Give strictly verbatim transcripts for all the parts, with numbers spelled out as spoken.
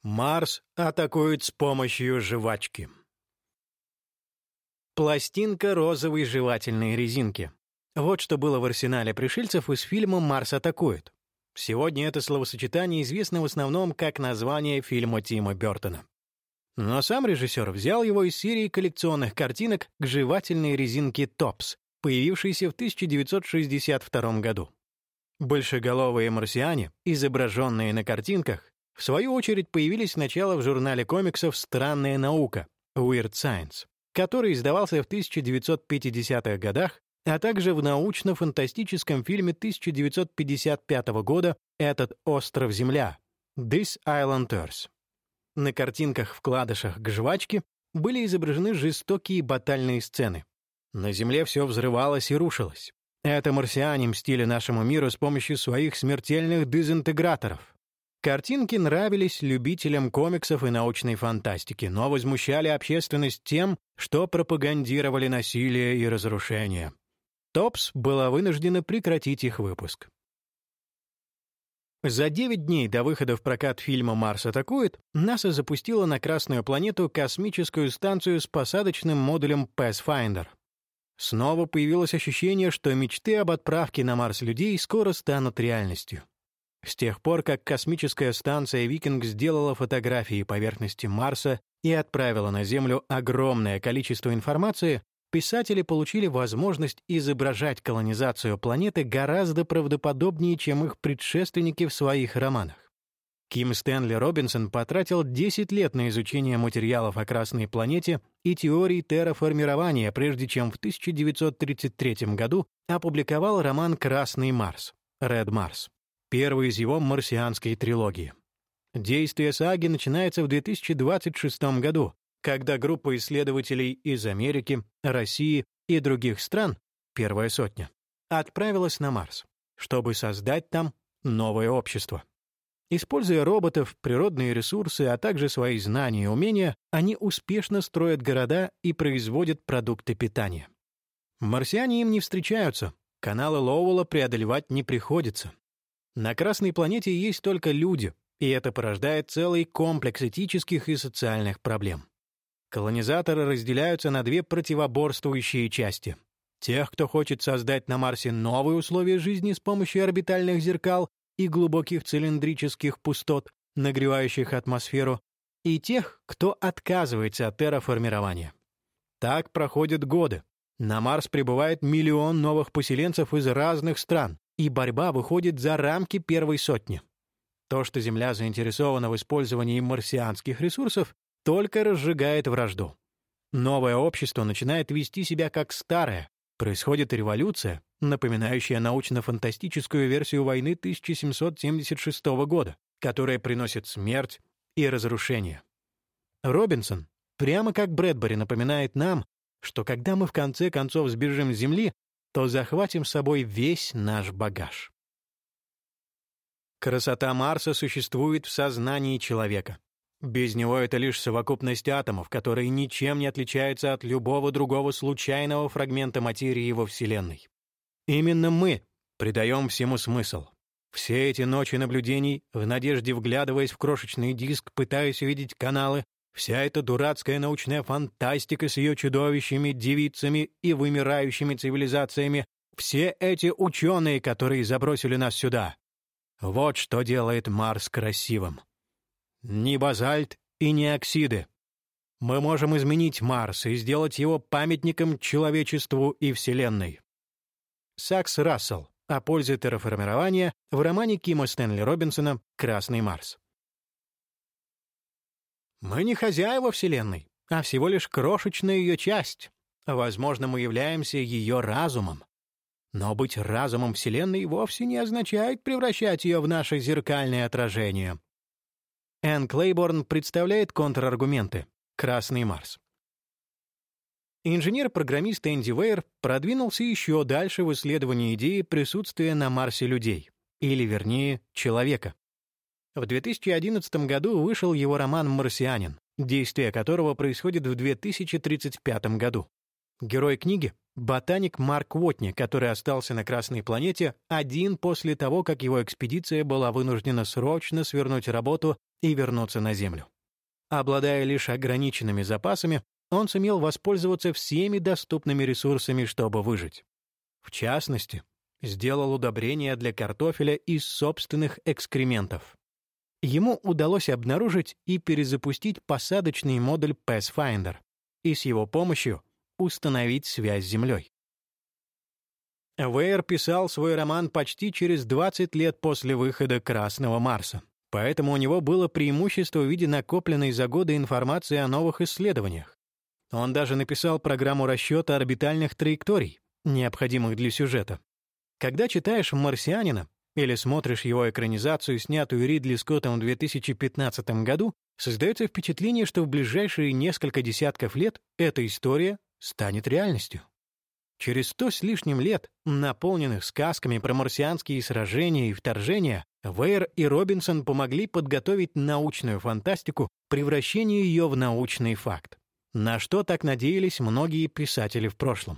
Марс атакует с помощью жвачки. Пластинка розовой жевательной резинки. Вот что было в арсенале пришельцев из фильма «Марс атакует». Сегодня это словосочетание известно в основном как название фильма Тима Бёртона. Но сам режиссер взял его из серии коллекционных картинок к жевательной резинке «Топс», появившейся в тысяча девятьсот шестьдесят втором году. Большеголовые марсиане, изображенные на картинках, в свою очередь появились сначала в журнале комиксов «Странная наука» Weird Science, который издавался в тысяча девятьсот пятидесятых годах, а также в научно-фантастическом фильме тысяча девятьсот пятьдесят пятого года «Этот остров Земля» This Island Earth. На картинках-вкладышах к жвачке были изображены жестокие батальные сцены. На Земле все взрывалось и рушилось. Это марсиане мстили нашему миру с помощью своих смертельных дезинтеграторов. Картинки нравились любителям комиксов и научной фантастики, но возмущали общественность тем, что пропагандировали насилие и разрушение. Топс была вынуждена прекратить их выпуск. За девять дней до выхода в прокат фильма «Марс атакует» НАСА запустила на Красную планету космическую станцию с посадочным модулем Pathfinder. Снова появилось ощущение, что мечты об отправке на Марс людей скоро станут реальностью. С тех пор, как космическая станция «Викинг» сделала фотографии поверхности Марса и отправила на Землю огромное количество информации, писатели получили возможность изображать колонизацию планеты гораздо правдоподобнее, чем их предшественники в своих романах. Ким Стэнли Робинсон потратил десять лет на изучение материалов о Красной планете и теорий терраформирования, прежде чем в тысяча девятьсот тридцать третьем году опубликовал роман «Красный Марс» Red Mars, первый из его марсианской трилогии. Действие саги начинается в две тысячи двадцать шестом году, когда группа исследователей из Америки, России и других стран, первая сотня, отправилась на Марс, чтобы создать там новое общество. Используя роботов, природные ресурсы, а также свои знания и умения, они успешно строят города и производят продукты питания. Марсиане им не встречаются, каналы Лоуэлла преодолевать не приходится. На Красной планете есть только люди, и это порождает целый комплекс этических и социальных проблем. Колонизаторы разделяются на две противоборствующие части. Тех, кто хочет создать на Марсе новые условия жизни с помощью орбитальных зеркал и глубоких цилиндрических пустот, нагревающих атмосферу, и тех, кто отказывается от терраформирования. Так проходят годы. На Марс прибывает миллион новых поселенцев из разных стран, и борьба выходит за рамки первой сотни. То, что Земля заинтересована в использовании марсианских ресурсов, только разжигает вражду. Новое общество начинает вести себя как старое. Происходит революция, напоминающая научно-фантастическую версию войны тысяча семьсот семьдесят шестого года, которая приносит смерть и разрушение. Робинсон, прямо как Брэдбери, напоминает нам, что когда мы в конце концов сбежим с Земли, то захватим с собой весь наш багаж. Красота Марса существует в сознании человека. Без него это лишь совокупность атомов, которые ничем не отличаются от любого другого случайного фрагмента материи во Вселенной. Именно мы придаем всему смысл. Все эти ночи наблюдений, в надежде вглядываясь в крошечный диск, пытаясь увидеть каналы, вся эта дурацкая научная фантастика с ее чудовищами, девицами и вымирающими цивилизациями, все эти ученые, которые забросили нас сюда. Вот что делает Марс красивым. Ни базальт и ни оксиды. Мы можем изменить Марс и сделать его памятником человечеству и Вселенной. Сакс Рассел о пользе терраформирования в романе Кима Стэнли Робинсона «Красный Марс». Мы не хозяева Вселенной, а всего лишь крошечная ее часть. Возможно, мы являемся ее разумом. Но быть разумом Вселенной вовсе не означает превращать ее в наше зеркальное отражение. Энн Клейборн представляет контраргументы. «Красный Марс». Инженер-программист Энди Вейер продвинулся еще дальше в исследовании идеи присутствия на Марсе людей, или, вернее, человека. В две тысячи одиннадцатом году вышел его роман «Марсианин», действие которого происходит в две тысячи тридцать пятом году. Герой книги — ботаник Марк Уотни, который остался на Красной планете один после того, как его экспедиция была вынуждена срочно свернуть работу и вернуться на Землю. Обладая лишь ограниченными запасами, он сумел воспользоваться всеми доступными ресурсами, чтобы выжить. В частности, сделал удобрения для картофеля из собственных экскрементов. Ему удалось обнаружить и перезапустить посадочный модуль Pathfinder и с его помощью установить связь с Землей. Вэйр писал свой роман почти через двадцать лет после выхода «Красного Марса», поэтому у него было преимущество в виде накопленной за годы информации о новых исследованиях. Он даже написал программу расчета орбитальных траекторий, необходимых для сюжета. Когда читаешь «Марсианина» или смотришь его экранизацию, снятую Ридли Скоттом в две тысячи пятнадцатом году, создается впечатление, что в ближайшие несколько десятков лет эта история станет реальностью. Через сто с лишним лет, наполненных сказками про марсианские сражения и вторжения, Вэйр и Робинсон помогли подготовить научную фантастику, превращению ее в научный факт, на что так надеялись многие писатели в прошлом.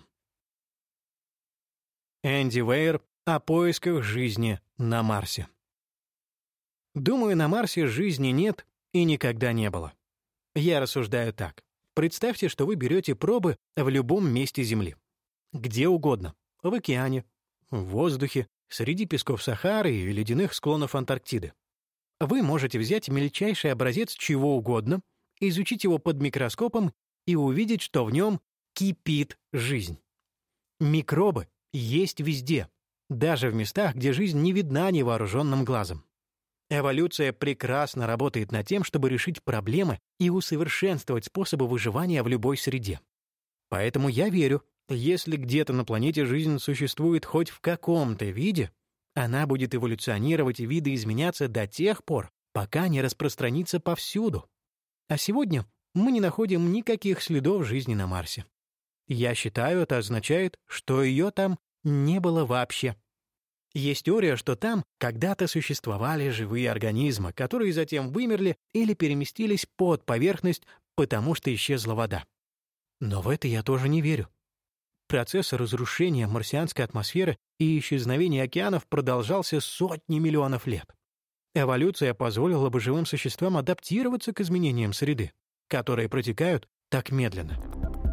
Энди Вэйр о поисках жизни на Марсе. Думаю, на Марсе жизни нет и никогда не было. Я рассуждаю так. Представьте, что вы берете пробы в любом месте Земли. Где угодно. В океане, в воздухе, среди песков Сахары и ледяных склонов Антарктиды. Вы можете взять мельчайший образец чего угодно, изучить его под микроскопом и увидеть, что в нем кипит жизнь. Микробы есть везде, даже в местах, где жизнь не видна невооруженным глазом. Эволюция прекрасно работает над тем, чтобы решить проблемы и усовершенствовать способы выживания в любой среде. Поэтому я верю, если где-то на планете жизнь существует хоть в каком-то виде, она будет эволюционировать и видоизменяться до тех пор, пока не распространится повсюду. А сегодня мы не находим никаких следов жизни на Марсе. Я считаю, это означает, что ее там не было вообще. Есть теория, что там когда-то существовали живые организмы, которые затем вымерли или переместились под поверхность, потому что исчезла вода. Но в это я тоже не верю. Процесс разрушения марсианской атмосферы и исчезновения океанов продолжался сотни миллионов лет. Эволюция позволила бы живым существам адаптироваться к изменениям среды, которые протекают так медленно.